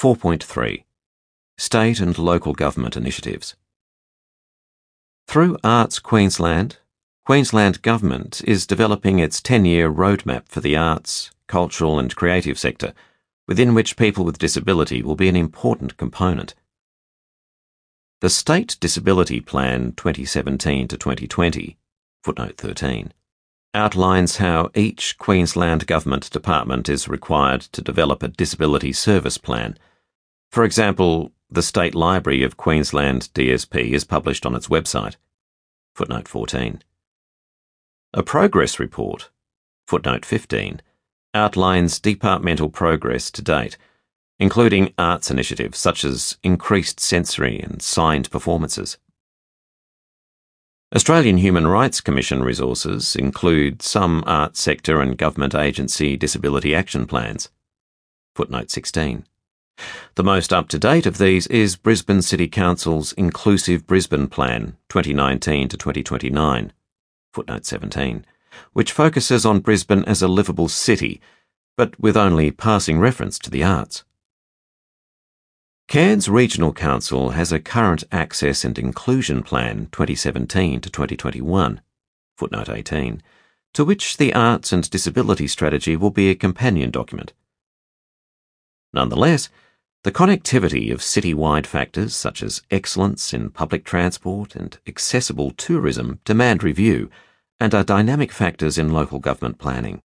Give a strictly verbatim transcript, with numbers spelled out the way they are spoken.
four point three. State and Local Government Initiatives. Through Arts Queensland, Queensland Government is developing its ten-year roadmap for the arts, cultural and creative sector, within which people with disability will be an important component. The State Disability Plan twenty seventeen to twenty twenty, footnote thirteen, outlines how each Queensland Government department is required to develop a disability service plan. For example, the State Library of Queensland D S P is published on its website, footnote fourteen. A progress report, footnote fifteen, outlines departmental progress to date, including arts initiatives such as increased sensory and signed performances. Australian Human Rights Commission resources include some arts sector and government agency disability action plans, footnote sixteen. The most up-to-date of these is Brisbane City Council's Inclusive Brisbane Plan twenty nineteen to twenty twenty-nine, footnote seventeen, which focuses on Brisbane as a livable city, but with only passing reference to the arts. Cairns Regional Council has a Current Access and Inclusion Plan twenty seventeen to twenty twenty-one, footnote eighteen, to which the Arts and Disability Strategy will be a companion document. Nonetheless, the connectivity of city-wide factors such as excellence in public transport and accessible tourism demand review and are dynamic factors in local government planning.